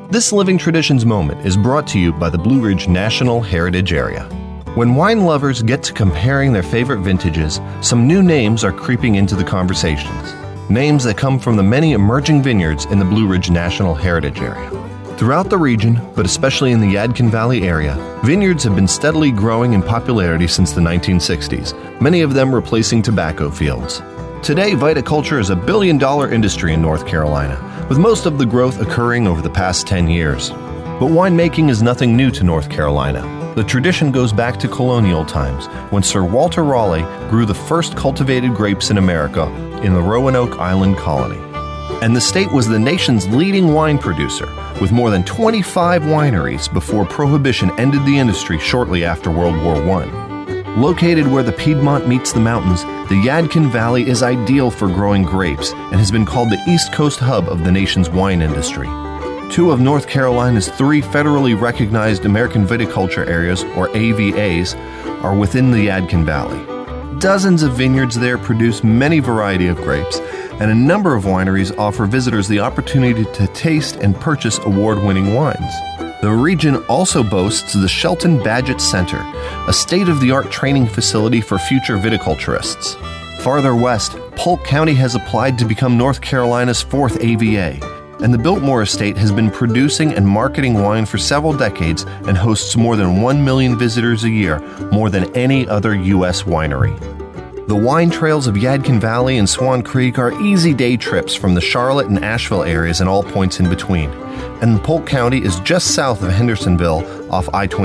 This Living Traditions moment is brought to you by the Blue Ridge National Heritage Area. When wine lovers get to comparing their favorite vintages, some new names are creeping into the conversations. Names that come from the many emerging vineyards in the Blue Ridge National Heritage Area. Throughout the region, but especially in the Yadkin Valley area, vineyards have been steadily growing in popularity since the 1960s, many of them replacing tobacco fields. Today, viticulture is a billion-dollar industry in North Carolina, with most of the growth occurring over the past 10 years. But winemaking is nothing new to North Carolina. The tradition goes back to colonial times, when Sir Walter Raleigh grew the first cultivated grapes in America in the Roanoke Island colony. And the state was the nation's leading wine producer, with more than 25 wineries before Prohibition ended the industry shortly after World War I. Located where the Piedmont meets the mountains, the Yadkin Valley is ideal for growing grapes and has been called the East Coast hub of the nation's wine industry. 2 of North Carolina's 3 federally recognized American viticulture areas, or AVAs, are within the Yadkin Valley. Dozens of vineyards there produce many variety of grapes, and a number of wineries offer visitors the opportunity to taste and purchase award-winning wines. The region also boasts the Shelton Badgett Center, a state-of-the-art training facility for future viticulturists. Farther west, Polk County has applied to become North Carolina's 4th AVA, and the Biltmore Estate has been producing and marketing wine for several decades and hosts more than 1 million visitors a year, more than any other U.S. winery. The wine trails of Yadkin Valley and Swan Creek are easy day trips from the Charlotte and Asheville areas and all points in between, and Polk County is just south of Hendersonville off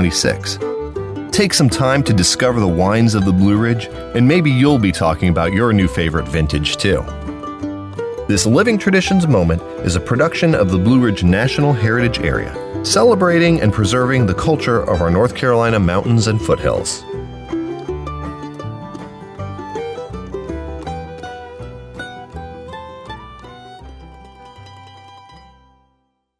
I-26. Take some time to discover the wines of the Blue Ridge, and maybe you'll be talking about your new favorite vintage too. This Living Traditions moment is a production of the Blue Ridge National Heritage Area, celebrating and preserving the culture of our North Carolina mountains and foothills.